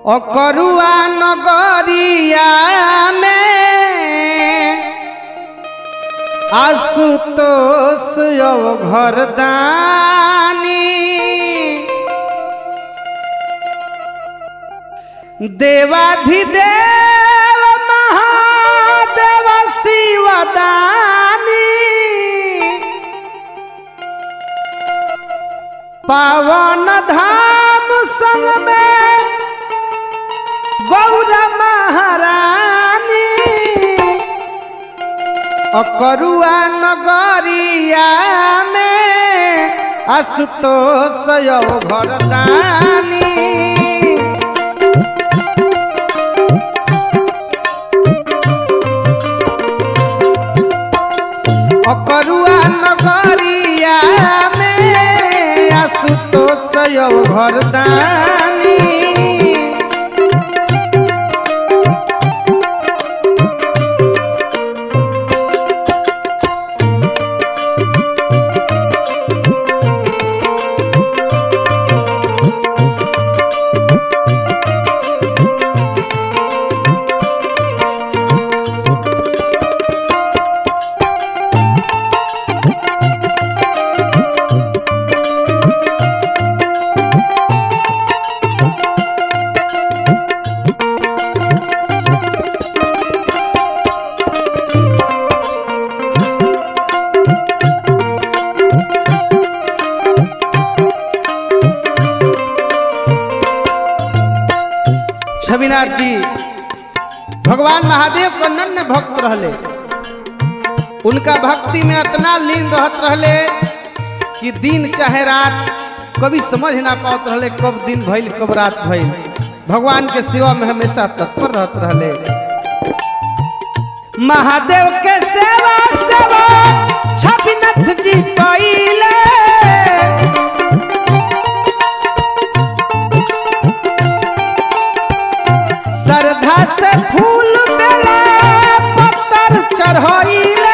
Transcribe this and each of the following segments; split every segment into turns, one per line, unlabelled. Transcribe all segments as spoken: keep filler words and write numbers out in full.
अकरुआ नगरिया में आशुतोष घरदानी देवाधिदेव महादेव शिवदानी पावन धाम संग में गौर महारानी अकरुआ नगरिया में आशुतोष घरदानी अकरुआ नगरिया में आशुतोष घरदानी छविनाथ जी भगवान महादेव को नन्हे भक्त रहले। उनका भक्ति में इतना लीन रहत रहले कि दिन चाहे रात कभी समझ ना पात रहले कब दिन भइल कब रात भइल। भगवान के सेवा में हमेशा तत्पर रहत रहले। महादेव के सेवा सेवा छविनाथ जी कइले श्रद्धा से फूल बेला पत्थर चढ़ाइले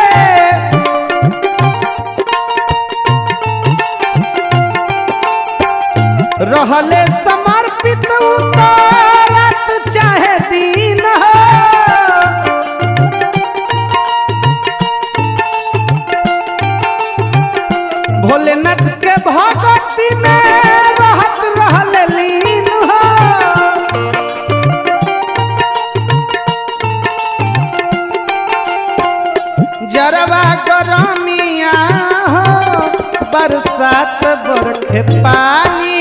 रहले समर्पित उतारत चाहे दिन हो भोलेनाथ के भगती में रहत रहले लीन हो जरवा गरमिया हो बरसात बरखे पानी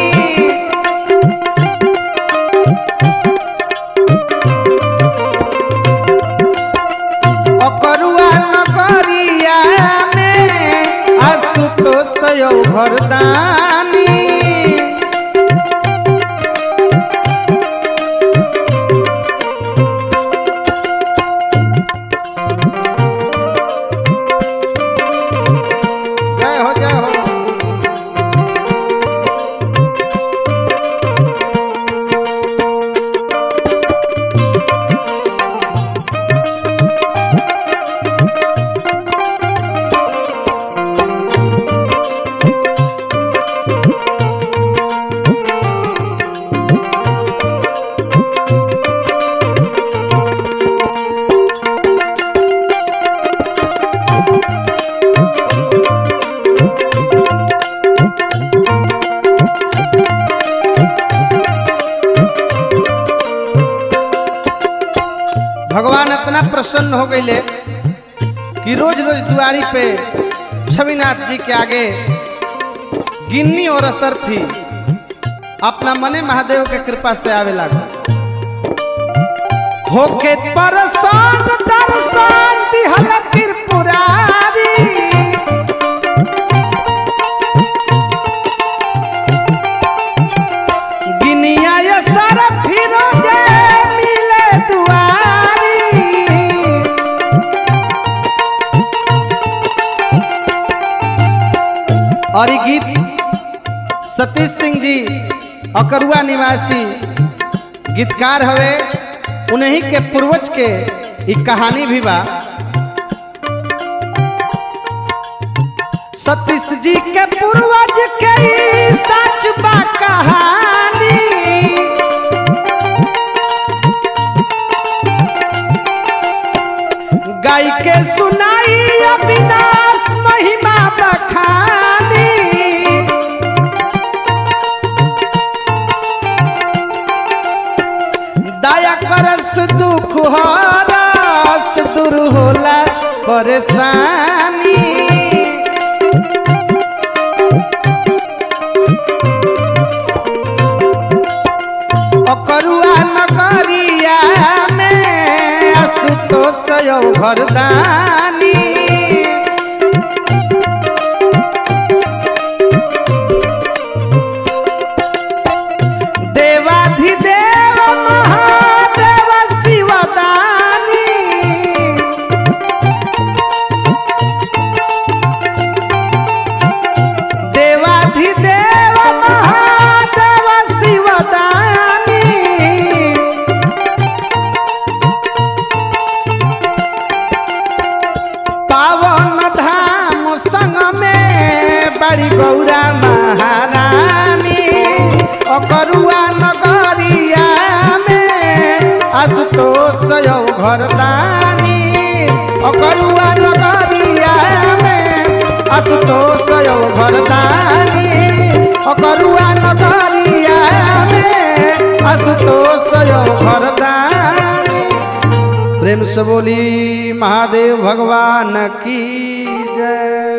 अकरुआ नगरिया में आशुतोष घरदानी भगवान इतना प्रसन्न हो गए कि रोज रोज दुआरी पे छविनाथ जी के आगे गिन्नी और असरफी अपना मने महादेव के कृपा से आवे लगा। होके परसान दर्शन दिहल त्रिपुरारी गिनिया असरफी रोजे मिले दुआरी और ये गीत सतीश सिंह जी अकरुआ निवासी गीतकार हवे। उन्हीं के पूर्वज के एक कहानी भी बा। सतीश जी के पूर्वज के सच बा कहानी गाय के सुनाई अविनाश महिमा बखानी दया करस दुख हरस दूर होला परेशानी अकरुआ नगरिया में आशुतोष घरदानी देवाधिदेव महादेव शिवदानी देवाधिदेव महादेव शिवदानी पावन धाम संग में बड़ी गौरा महारानी अकरुआ नगरिया में आशुतोष घरदानी अकरुआ नगरिया में आशुतोष घरदानी अकरुआ नगरिया में आशुतोष घरदानी। प्रेम से बोली महादेव भगवान की जय।